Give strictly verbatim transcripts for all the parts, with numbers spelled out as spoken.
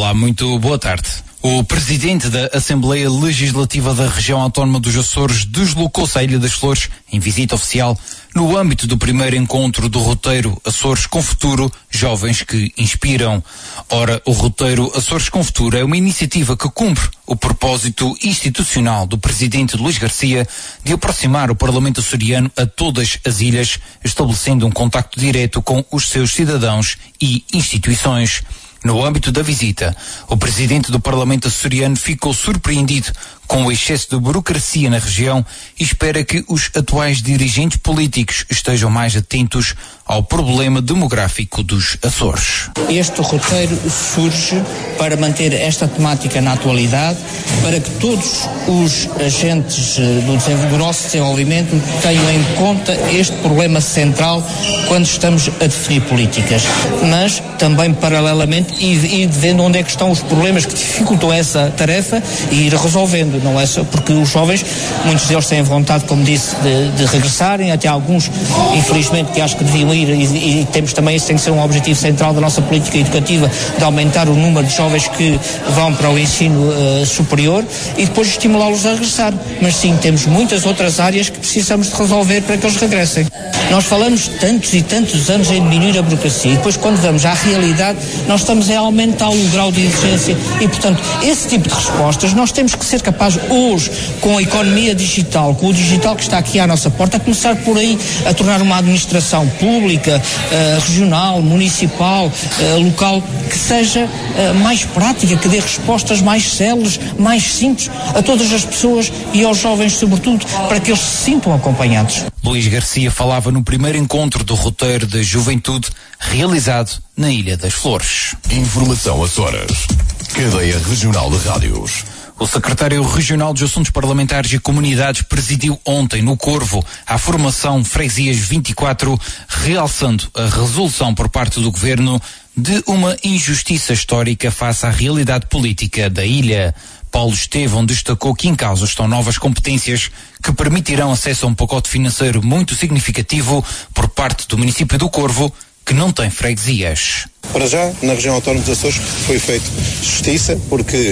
Olá, muito boa tarde. O presidente da Assembleia Legislativa da Região Autónoma dos Açores deslocou-se à Ilha das Flores em visita oficial no âmbito do primeiro encontro do roteiro Açores com Futuro, Jovens que Inspiram. Ora, o roteiro Açores com Futuro é uma iniciativa que cumpre o propósito institucional do presidente Luís Garcia de aproximar o Parlamento açoriano a todas as ilhas, estabelecendo um contacto direto com os seus cidadãos e instituições. No âmbito da visita, o presidente do Parlamento açoriano ficou surpreendido com o excesso de burocracia na região e espera que os atuais dirigentes políticos estejam mais atentos ao problema demográfico dos Açores. Este roteiro surge para manter esta temática na atualidade, para que todos os agentes do, do nosso desenvolvimento tenham em conta este problema central quando estamos a definir políticas, mas também paralelamente ir, ir vendo onde é que estão os problemas que dificultam essa tarefa e ir resolvendo. Não é só porque os jovens, muitos deles têm vontade, como disse, de, de regressarem, até alguns, infelizmente, que acho que deviam ir, e, e temos também, isso tem que ser um objetivo central da nossa política educativa, de aumentar o número de jovens que vão para o ensino uh, superior e depois estimulá-los a regressar. Mas sim, temos muitas outras áreas que precisamos de resolver para que eles regressem. Nós falamos tantos e tantos anos em diminuir a burocracia e depois, quando vamos à realidade, nós estamos a aumentar o grau de exigência e, portanto, esse tipo de respostas nós temos que ser capazes hoje, com a economia digital, com o digital que está aqui à nossa porta, a começar por aí a tornar uma administração pública, uh, regional, municipal, uh, local, que seja uh, mais prática, que dê respostas mais céleres, mais simples a todas as pessoas e aos jovens, sobretudo, para que eles se sintam acompanhados. Luís Garcia falava no primeiro encontro do roteiro da juventude realizado na Ilha das Flores. Informação Açores. Cadeia Regional de Rádios. O secretário regional dos Assuntos Parlamentares e Comunidades presidiu ontem no Corvo a formação Freguesias vinte e quatro, realçando a resolução por parte do governo de uma injustiça histórica face à realidade política da ilha. Paulo Estevão destacou que em causa estão novas competências que permitirão acesso a um pacote financeiro muito significativo por parte do município do Corvo, que não tem freguesias. Para já, na região autónoma dos Açores foi feito justiça, porque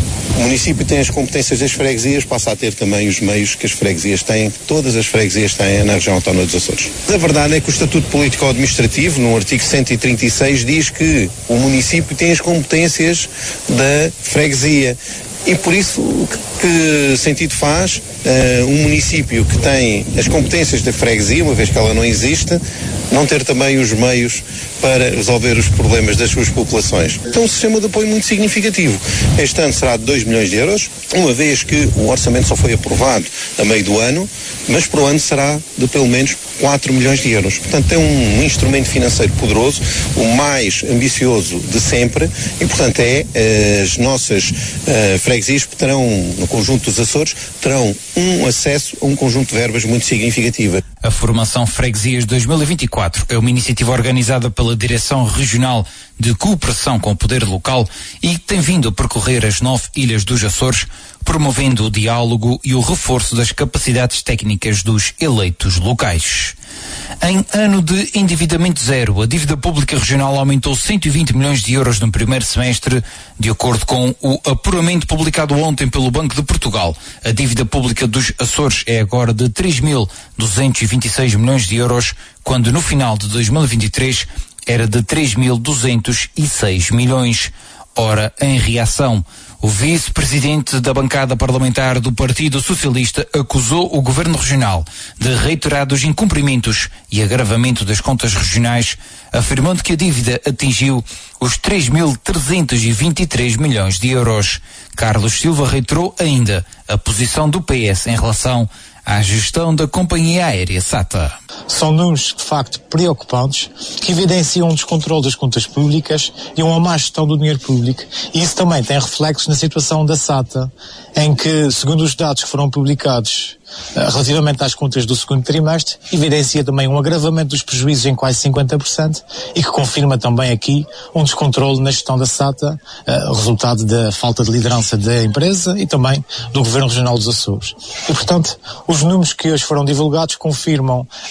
o município tem as competências das freguesias, passa a ter também os meios que as freguesias têm, que todas as freguesias têm na região autónoma dos Açores. A verdade é que o Estatuto Político-Administrativo, no artigo cento e trinta e seis, diz que o município tem as competências da freguesia. E por isso, que, que sentido faz uh, um município que tem as competências da freguesia, uma vez que ela não existe, não ter também os meios para resolver os problemas das suas populações. Então, um sistema de apoio muito significativo. Este ano será de dois milhões de euros, uma vez que o orçamento só foi aprovado a meio do ano, mas para o ano será de pelo menos quatro milhões de euros. Portanto, é um instrumento financeiro poderoso, o mais ambicioso de sempre, e, portanto, é as nossas uh, freguesias que terão, no conjunto dos Açores, terão um acesso a um conjunto de verbas muito significativa. A formação Freguesias dois mil e vinte e quatro é uma iniciativa organizada pela Direção Regional de Cooperação com o Poder Local e tem vindo a percorrer as nove ilhas dos Açores, promovendo o diálogo e o reforço das capacidades técnicas dos eleitos locais. Em ano de endividamento zero, a dívida pública regional aumentou cento e vinte milhões de euros no primeiro semestre, de acordo com o apuramento publicado ontem pelo Banco de Portugal. A dívida pública dos Açores é agora de três mil duzentos e vinte e seis milhões de euros, quando no final de dois mil e vinte e três era de três mil duzentos e seis milhões. Ora, em reação, o vice-presidente da bancada parlamentar do Partido Socialista acusou o governo regional de reiterados incumprimentos e agravamento das contas regionais, afirmando que a dívida atingiu os três mil trezentos e vinte e três milhões de euros. Carlos Silva reiterou ainda a posição do P S em relação à gestão da companhia aérea SATA. São números, de facto, preocupantes, que evidenciam um descontrole das contas públicas e uma má gestão do dinheiro público. E isso também tem reflexos na situação da SATA, em que, segundo os dados que foram publicados relativamente às contas do segundo trimestre, evidencia também um agravamento dos prejuízos em quase cinquenta por cento e que confirma também aqui um descontrole na gestão da SATA, uh, resultado da falta de liderança da empresa e também do Governo Regional dos Açores. E, portanto, os números que hoje foram divulgados confirmam a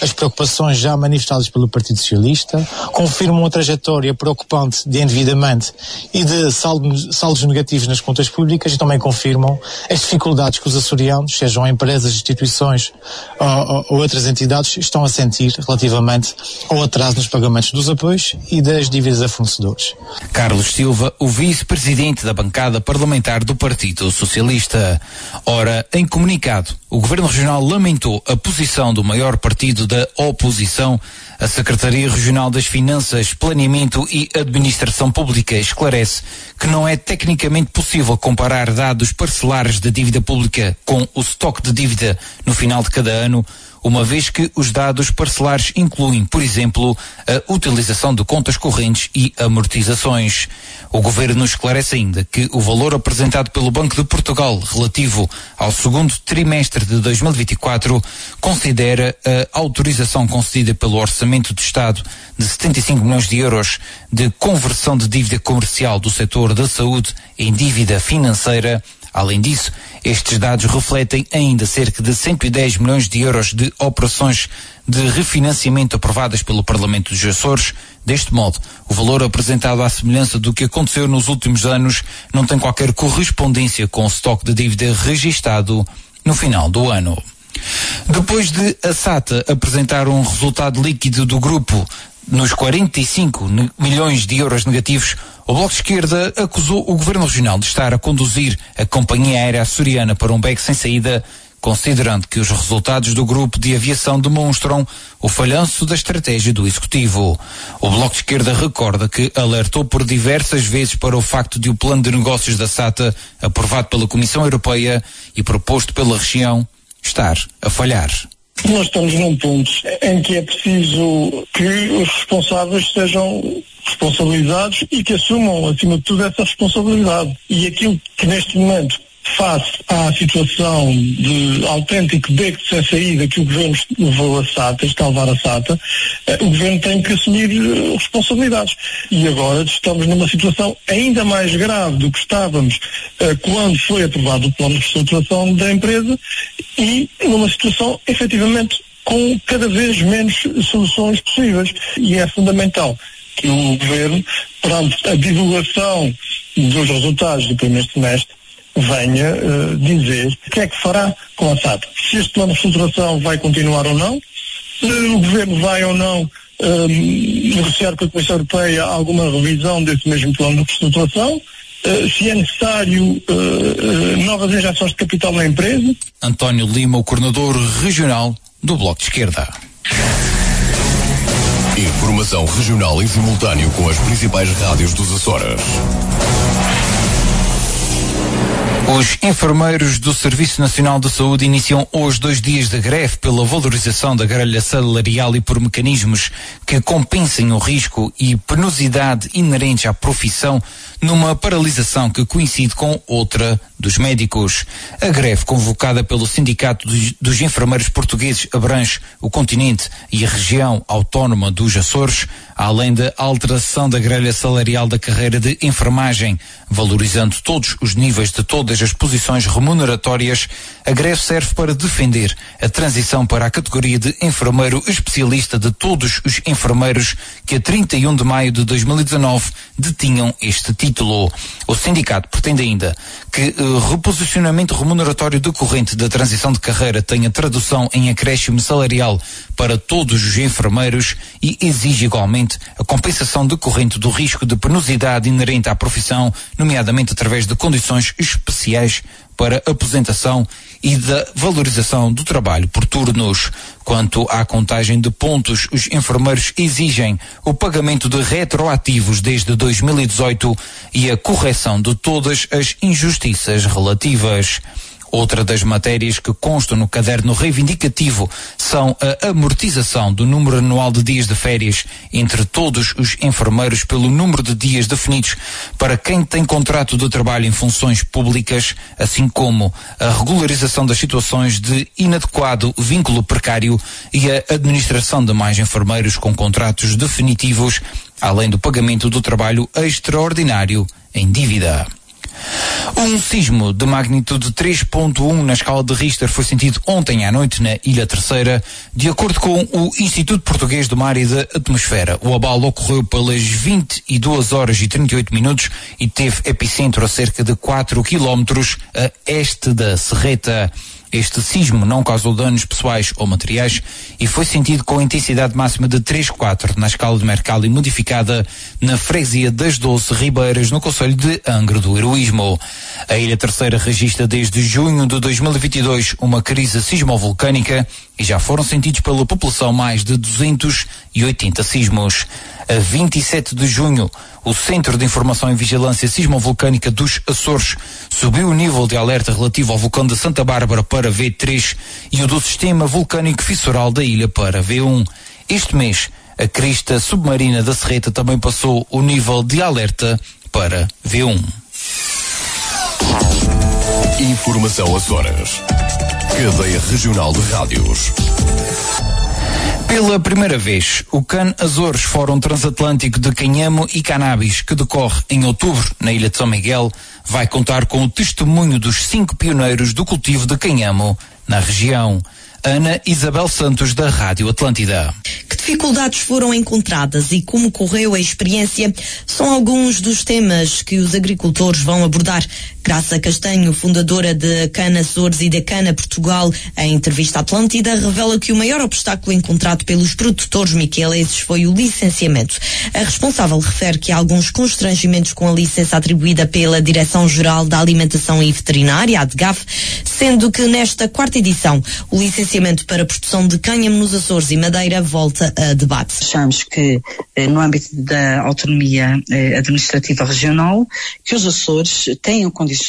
as preocupações já manifestadas pelo Partido Socialista, confirmam uma trajetória preocupante de endividamento e de saldos, saldos negativos nas contas públicas e também confirmam as dificuldades que os açorianos, sejam empresas, instituições ou, ou, ou outras entidades, estão a sentir relativamente ao atraso nos pagamentos dos apoios e das dívidas a fornecedores. Carlos Silva, o vice-presidente da bancada parlamentar do Partido Socialista. Ora, em comunicado, o Governo Regional lamentou a posição do maior partido da oposição. A Secretaria Regional das Finanças, Planeamento e Administração Pública esclarece que não é tecnicamente possível comparar dados parcelares da dívida pública com o estoque de dívida no final de cada ano, uma vez que os dados parcelares incluem, por exemplo, a utilização de contas correntes e amortizações. O Governo esclarece ainda que o valor apresentado pelo Banco de Portugal relativo ao segundo trimestre de dois mil e vinte e quatro considera a autorização concedida pelo Orçamento do Estado de setenta e cinco milhões de euros de conversão de dívida comercial do setor da saúde em dívida financeira. Além disso, estes dados refletem ainda cerca de cento e dez milhões de euros de operações de refinanciamento aprovadas pelo Parlamento dos Açores. Deste modo, o valor apresentado à semelhança do que aconteceu nos últimos anos não tem qualquer correspondência com o estoque de dívida registado no final do ano. Depois de a SATA apresentar um resultado líquido do grupo nos quarenta e cinco milhões de euros negativos, o Bloco de Esquerda acusou o Governo Regional de estar a conduzir a companhia aérea açoriana para um beco sem saída, considerando que os resultados do grupo de aviação demonstram o falhanço da estratégia do Executivo. O Bloco de Esquerda recorda que alertou por diversas vezes para o facto de o plano de negócios da SATA, aprovado pela Comissão Europeia e proposto pela região, estar a falhar. Nós estamos num ponto em que é preciso que os responsáveis sejam responsabilizados e que assumam, acima de tudo, essa responsabilidade. E aquilo que neste momento, face à situação de autêntico beco sem saída que o Governo levou a SATA, está a levar a SATA, eh, o Governo tem que assumir eh, responsabilidades. E agora estamos numa situação ainda mais grave do que estávamos eh, quando foi aprovado o plano de reestruturação da empresa e numa situação efetivamente com cada vez menos soluções possíveis. E é fundamental que o Governo, perante a divulgação dos resultados do primeiro semestre, venha uh, dizer o que é que fará com a SATA. Se este plano de reestruturação vai continuar ou não, se o Governo vai ou não uh, negociar com a Comissão Europeia alguma revisão desse mesmo plano de reestruturação, uh, se é necessário uh, uh, novas injeções de capital na empresa. António Lima, o coordenador regional do Bloco de Esquerda. Informação regional em simultâneo com as principais rádios dos Açores. Os enfermeiros do Serviço Nacional de Saúde iniciam hoje dois dias de greve pela valorização da grelha salarial e por mecanismos que compensem o risco e penosidade inerentes à profissão, numa paralisação que coincide com outra dos médicos. A greve, convocada pelo Sindicato dos, dos Enfermeiros Portugueses, abrange o continente e a região autónoma dos Açores, além da alteração da grelha salarial da carreira de enfermagem, valorizando todos os níveis de todas as posições remuneratórias. A greve serve para defender a transição para a categoria de enfermeiro especialista de todos os enfermeiros que a trinta e um de maio de dois mil e dezanove detinham este título. O sindicato pretende ainda que o reposicionamento remuneratório decorrente da transição de carreira tenha tradução em acréscimo salarial para todos os enfermeiros e exige igualmente a compensação decorrente do risco de penosidade inerente à profissão, nomeadamente através de condições especiais para aposentação e da valorização do trabalho por turnos. Quanto à contagem de pontos, os enfermeiros exigem o pagamento de retroativos desde dois mil e dezoito e a correção de todas as injustiças relativas. Outra das matérias que constam no caderno reivindicativo são a amortização do número anual de dias de férias entre todos os enfermeiros pelo número de dias definidos para quem tem contrato de trabalho em funções públicas, assim como a regularização das situações de inadequado vínculo precário e a administração de mais enfermeiros com contratos definitivos, além do pagamento do trabalho extraordinário em dívida. Um sismo de magnitude três ponto um na escala de Richter foi sentido ontem à noite na Ilha Terceira, de acordo com o Instituto Português do Mar e da Atmosfera. O abalo ocorreu pelas vinte e duas horas e trinta e oito minutos e teve epicentro a cerca de quatro quilómetros a este da Serreta. Este sismo não causou danos pessoais ou materiais e foi sentido com intensidade máxima de três vírgula quatro na escala de Mercalli modificada na freguesia das Doce Ribeiras, no concelho de Angra do Heroísmo. A Ilha Terceira registra desde junho de dois mil e vinte e dois uma crise sismovolcânica e já foram sentidos pela população mais de duzentos e oitenta sismos. A vinte e sete de junho, o Centro de Informação e Vigilância Sismovolcânica dos Açores subiu o nível de alerta relativo ao vulcão de Santa Bárbara para V três e o do Sistema Vulcânico Fissural da ilha para V um. Este mês, a crista submarina da Serreta também passou o nível de alerta para V um. Informação Açores. Cadeia Regional de Rádios. Pela primeira vez, o CAN Azores Fórum Transatlântico de Canhamo e Cannabis, que decorre em outubro na Ilha de São Miguel, vai contar com o testemunho dos cinco pioneiros do cultivo de canhamo na região. Ana Isabel Santos, da Rádio Atlântida. Que dificuldades foram encontradas e como correu a experiência são alguns dos temas que os agricultores vão abordar. Graça Castanho, fundadora de Cana Açores e da Cana Portugal, em entrevista à Atlântida, revela que o maior obstáculo encontrado pelos produtores miquelenses foi o licenciamento. A responsável refere que há alguns constrangimentos com a licença atribuída pela Direção-Geral da Alimentação e Veterinária, a DGAF, sendo que nesta quarta edição o licenciamento para a produção de cânhamo nos Açores e Madeira volta a debate. Achamos que, no âmbito da autonomia administrativa regional, que os Açores tenham condições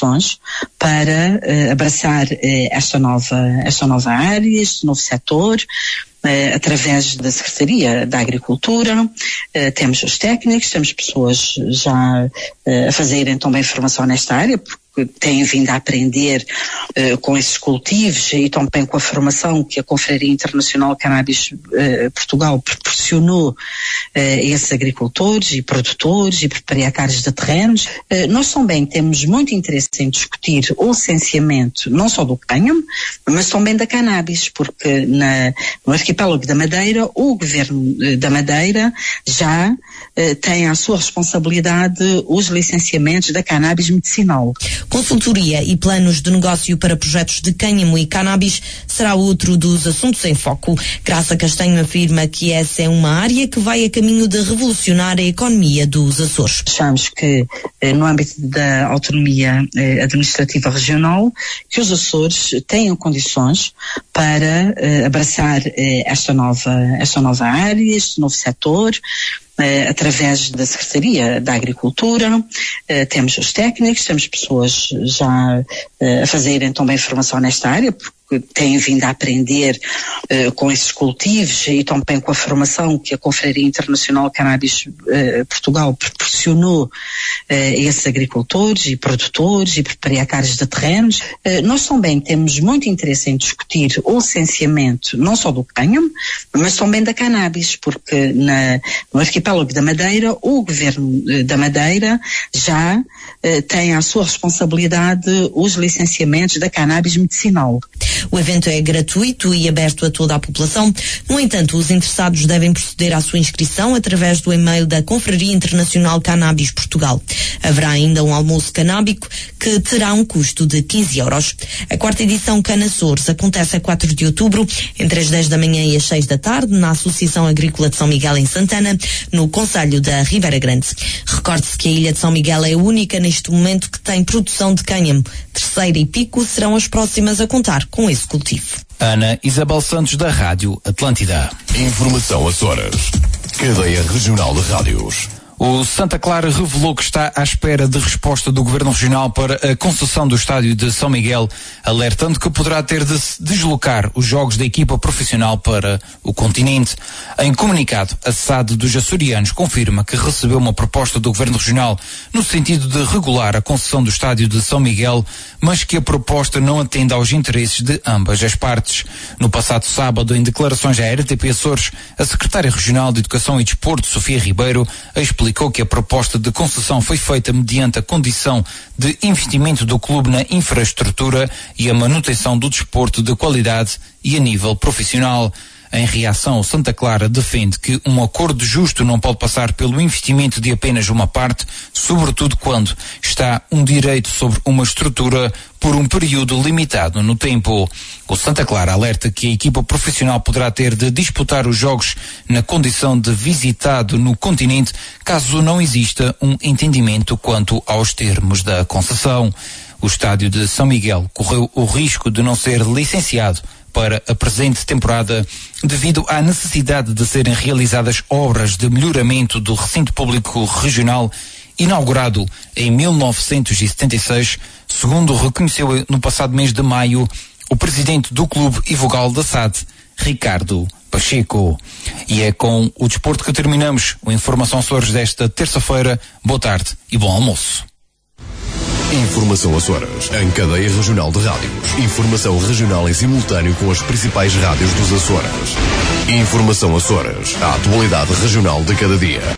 para uh, abraçar uh, esta nova, esta nova área, este novo setor, uh, através da Secretaria da Agricultura. Uh, temos os técnicos, temos pessoas já uh, a fazerem também formação nesta área, porque têm vindo a aprender uh, com esses cultivos e também com a formação que a Confraria Internacional Cannabis uh, Portugal proporcionou uh, a esses agricultores e produtores e proprietários de terrenos. Uh, nós também temos muito interesse em discutir o licenciamento não só do cânhamo, mas também da cannabis, porque na, no arquipélago da Madeira, o Governo uh, da Madeira já uh, tem à sua responsabilidade os licenciamentos da cannabis medicinal. Consultoria e planos de negócio para projetos de cânhamo e cannabis será outro dos assuntos em foco. Graça Castanho afirma que essa é uma área que vai a caminho de revolucionar a economia dos Açores. Achamos que, no âmbito da autonomia administrativa regional, que os Açores tenham condições para abraçar esta nova, esta nova área, este novo setor, Uh, através da Secretaria da Agricultura. Uh, temos os técnicos, temos pessoas já uh, a fazerem também formação nesta área, porque têm vindo a aprender uh, com esses cultivos e também com a formação que a Confraria Internacional Cannabis uh, Portugal proporcionou uh, a esses agricultores e produtores e proprietários de terrenos. Uh, nós também temos muito interesse em discutir o licenciamento não só do cânhamo, mas também da cannabis, porque na, no arquipélago da Madeira, o Governo uh, da Madeira já uh, tem à sua responsabilidade os licenciamentos da cannabis medicinal. O evento é gratuito e aberto a toda a população. No entanto, os interessados devem proceder à sua inscrição através do e-mail da Confraria Internacional Cannabis Portugal. Haverá ainda um almoço canábico que terá um custo de quinze euros. A quarta edição Cana Açores acontece a quatro de outubro, entre as dez da manhã e as seis da tarde, na Associação Agrícola de São Miguel em Santana, no concelho da Ribeira Grande. Recorde-se que a Ilha de São Miguel é a única neste momento que tem produção de cânhamo. Terceira e Pico serão as próximas a contar com esse cultivo. Ana Isabel Santos, da Rádio Atlântida. Informação Açores. Cadeia Regional de Rádios. O Santa Clara revelou que está à espera de resposta do Governo Regional para a concessão do estádio de São Miguel, alertando que poderá ter de se deslocar os jogos da equipa profissional para o continente. Em comunicado, a S A D dos açorianos confirma que recebeu uma proposta do Governo Regional no sentido de regular a concessão do estádio de São Miguel, mas que a proposta não atende aos interesses de ambas as partes. No passado sábado, em declarações à R T P Açores, a secretária regional de Educação e Desporto, Sofia Ribeiro, explica publicou que a proposta de concessão foi feita mediante a condição de investimento do clube na infraestrutura e a manutenção do desporto de qualidade e a nível profissional. Em reação, o Santa Clara defende que um acordo justo não pode passar pelo investimento de apenas uma parte, sobretudo quando está um direito sobre uma estrutura por um período limitado no tempo. O Santa Clara alerta que a equipa profissional poderá ter de disputar os jogos na condição de visitado no continente, caso não exista um entendimento quanto aos termos da concessão. O estádio de São Miguel correu o risco de não ser licenciado para a presente temporada devido à necessidade de serem realizadas obras de melhoramento do recinto público regional inaugurado em mil novecentos e setenta e seis, segundo reconheceu no passado mês de maio o presidente do clube e vogal da S A D, Ricardo Pacheco. E é com o desporto que terminamos o Informação Açores desta terça-feira. Boa tarde e bom almoço. Informação Açores, em cadeia regional de rádios. Informação regional em simultâneo com as principais rádios dos Açores. Informação Açores, a atualidade regional de cada dia.